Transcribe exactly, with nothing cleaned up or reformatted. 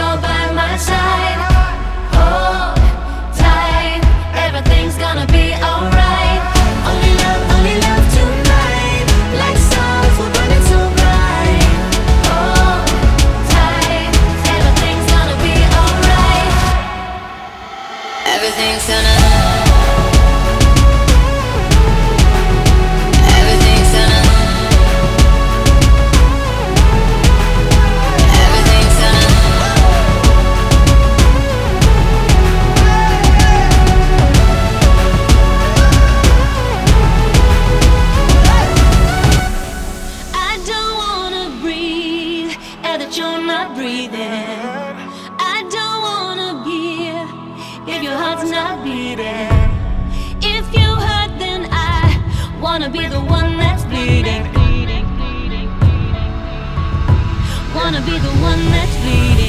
you're by my side. Hold tight, everything's gonna be alright. Only love, only love tonight. Like stars, we're burning so bright. Hold tight, everything's gonna be alright. Everything's gonna that you're not breathing. I don't wanna hear if your heart's not beating. If you hurt, then I wanna be the one that's bleeding. Wanna be the one that's bleeding.